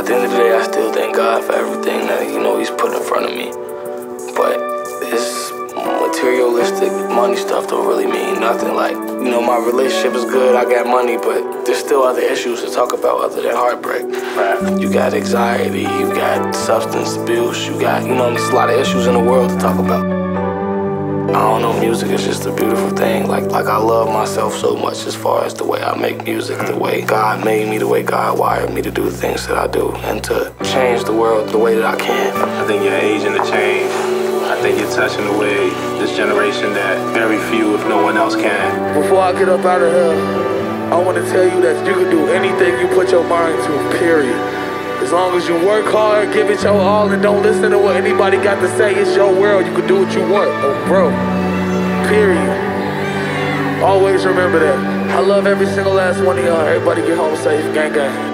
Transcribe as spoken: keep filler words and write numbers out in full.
At the end of the day, I still thank God for everything that, you know, He's put in front of me. But this materialistic money stuff don't really mean nothing. Like, you know, my relationship is good, I got money, but there's still other issues to talk about other than heartbreak. Right. You got anxiety, you got substance abuse, you got, you know, there's a lot of issues in the world to talk about. I don't know, music is just a beautiful thing. Like, like I love myself so much as far as the way I make music, the way God made me, the way God wired me to do the things that I do, and to change the world the way that I can. I think you're aging to change. I think you're touching the way this generation that very few, if no one else, can. Before I get up out of here, I want to tell you that you can do anything you put your mind to, period. As long as you work hard, give it your all, and don't listen to what anybody got to say. It's your world. You can do what you want. Oh, bro. Period. Always remember that. I love every single last one of y'all. Everybody get home safe. Gang, gang.